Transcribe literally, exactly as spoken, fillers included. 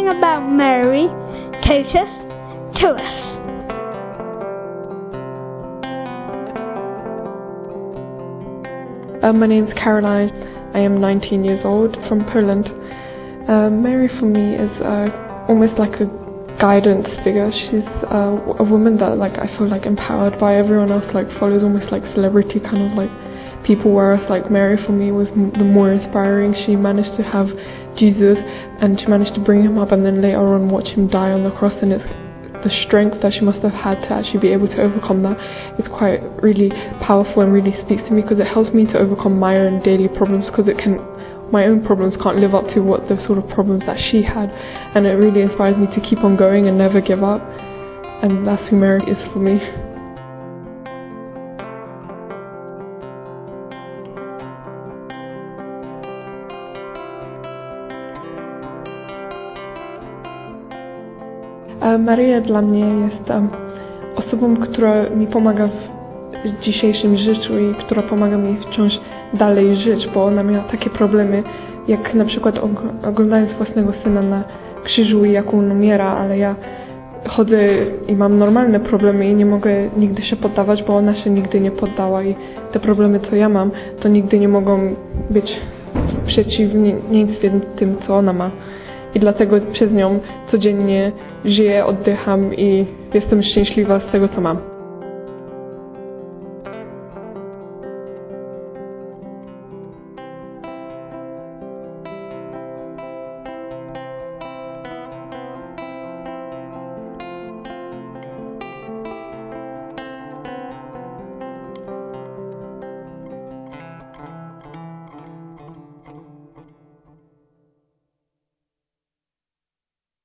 everything about Mary, Totus, to us. Uh, my name is Caroline. I am nineteen years old, from Poland. Uh, Mary for me is uh, almost like a guidance figure. She's uh, a woman that like I feel like empowered by everyone else, like follows almost like celebrity kind of like people, whereas like Mary for me was m- the more inspiring. She managed to have Jesus and she managed to bring him up and then later on watch him die on the cross, and it's the strength that she must have had to actually be able to overcome that is quite really powerful and really speaks to me, because it helps me to overcome my own daily problems, because it can my own problems can't live up to what the sort of problems that she had, and it really inspires me to keep on going and never give up, and that's who Mary is for me. Maria dla mnie jest um, osobą, która mi pomaga w dzisiejszym życiu i która pomaga mi wciąż dalej żyć, bo ona miała takie problemy, jak na przykład oglądając własnego syna na krzyżu i jak on umiera, ale ja chodzę i mam normalne problemy i nie mogę nigdy się poddawać, bo ona się nigdy nie poddała i te problemy, co ja mam, to nigdy nie mogą być w przeciwieństwie tym, co ona ma. I dlatego przez nią codziennie żyję, oddycham i jestem szczęśliwa z tego, co mam.